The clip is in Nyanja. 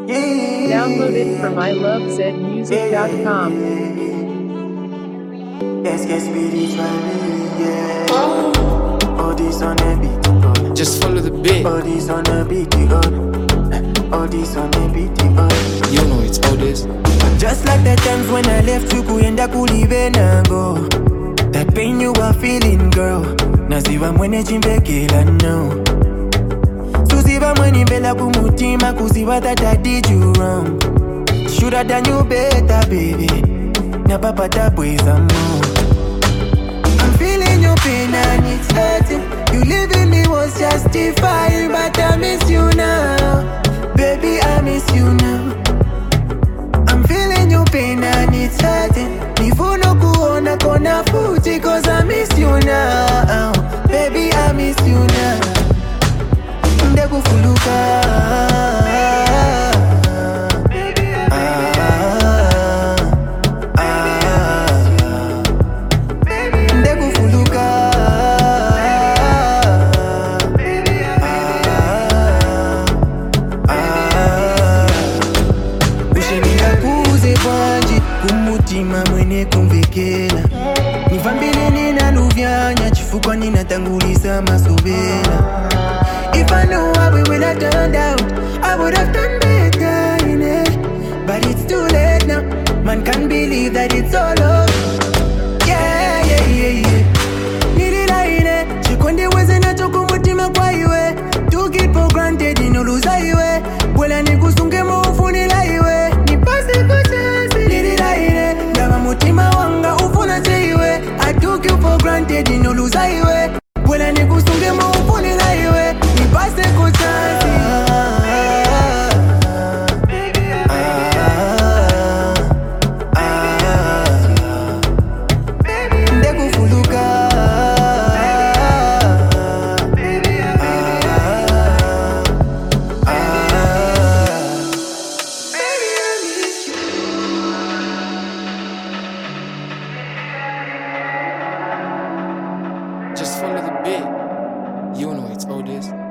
Download it from ilovezmusic.com. Yes, spiritually, yeah. All this on the beat, God. Just follow the beat. All this on the beat, God. All this on the beat, God. You know it's all this. Just like the times when I left you, kuenda kulive na go. That pain you were feeling, girl. Naziva mwene chimbekela now. Suziva mwene mbela kumutima, kuziva that I did you wrong. Shoulda done you better, baby. Na papa tapweza more. I'm feeling your pain and it's hurting. You leaving me was justified, but I miss you now. Baby, I miss you now. I'm feeling your pain and it's hurting. Nivuno kuona kona futi, cause I miss you now. Baby, I miss you now. Ndekufuluka. Kumutima mwene kumvekela nivambile nina luvyanya chifukwa ninatangulisa masobela. If I know how we would have turned out, I would have done better in it. But it's too late now, man can't believe that it's all over. Yeah, yeah, yeah, yeah. Nilila ine, chikonde weze na choko mutima kwa iwe. Took it for granted, inoluza iwe. Bwela nikusunge mufuni iwe. Nipase kuchasi. Nilila ine, dama mutima wanga ufuna cheiwe. I took you for granted, inoluza iwe. Bwela nikusunge mufuni iwe. Nipase kuchasi. Just follow the beat. You know it's all this.